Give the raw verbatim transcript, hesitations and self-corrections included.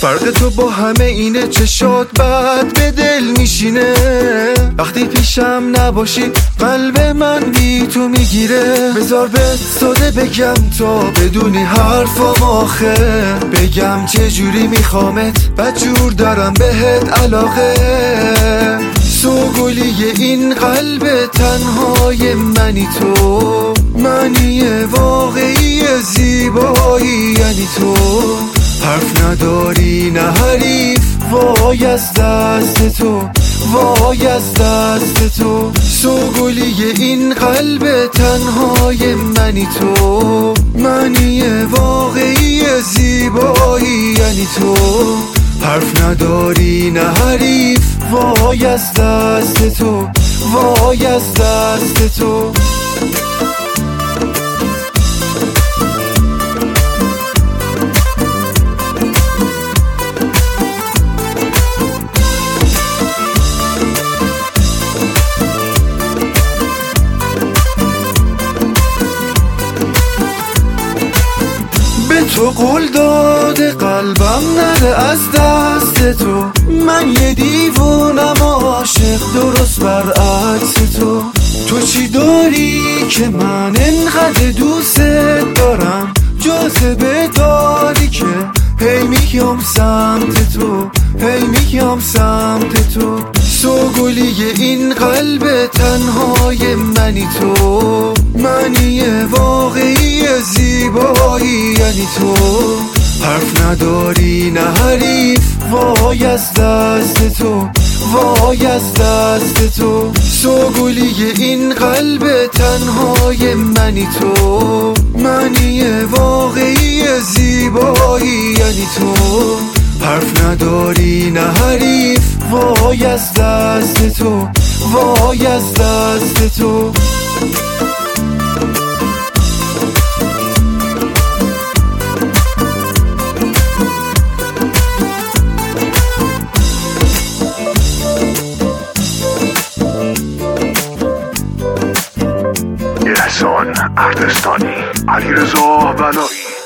فرق تو با همه اینه چشات بعد به دل میشینه. وقتی پیشم نباشی قلب من بی تو میگیره. بذار به ساده بگم تا بدونی حرفم آخه. بگم چجوری میخوامت بدجور دارم بهت علاقه. سوگلی این قلب تنهای منی تو. معنی واقعی زیبایی یعنی تو. حرف نداری نه حریف وای از دست تو. وای از دست تو. سوگلی این قلب تنهای منی تو. معنی واقعی زیبایی یعنی تو. حرف نداری نه حریف وای از دست تو. وای از دست تو. تو قول داده قلبم نره از دست تو. من یه دیوونم عاشق درست برعکس تو. تو چی داری که من انقدر دوست دارم؟ جاذبه داری که هی میام سمت تو. هی میام سمت تو. سوگلی این قلب تنهای منی تو. معنی واقعی زیبایی یعنی تو. حرف نداری نه حریف وای از دست تو. وای از دست تو. سوگلی این قلب تنهای منی تو. معنی واقعی زیبایی یعنی تو. حرف نداری نه حریف وای از دست تو. وای از دست تو. احسان اردستانی، علیرضا بلایی.